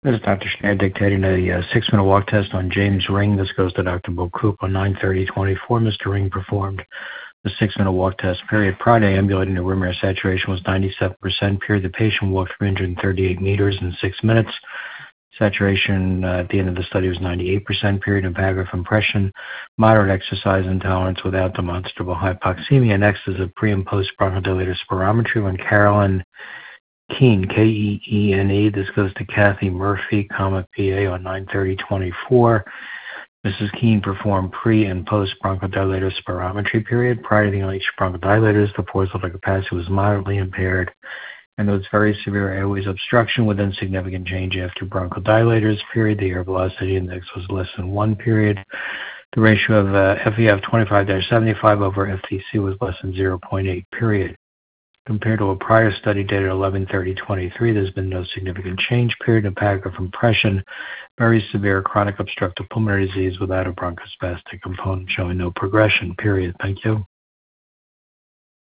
This is Dr. Schneider dictating a 6-minute walk test on James Ring. This goes to Dr. Bocoup on 9/30/24. Mr. Ring performed the 6-minute walk test. Period. Prior to ambulating, the room air saturation was 97%. Period. The patient walked 338 meters in 6 minutes. Saturation at the end of the study was 98%. Period. And paragraph impression, moderate exercise intolerance without demonstrable hypoxemia. Next is a pre and post bronchodilator spirometry on Carolyn Keene, Keene. This goes to Kathy Murphy, PA on 9/30/24. Mrs. Keene performed pre and post bronchodilator spirometry. Period. Prior to the inhalation bronchodilators, the forced lung capacity was moderately impaired, and there was very severe airways obstruction with insignificant change after bronchodilators. Period. The air velocity index was less than 1. Period. The ratio of FEF 25-75 over FVC was less than 0.8. Period. Compared to a prior study dated 11/30/23, there's been no significant change. Period. And paragraph impression, very severe chronic obstructive pulmonary disease without a bronchospastic component showing no progression. Period. Thank you.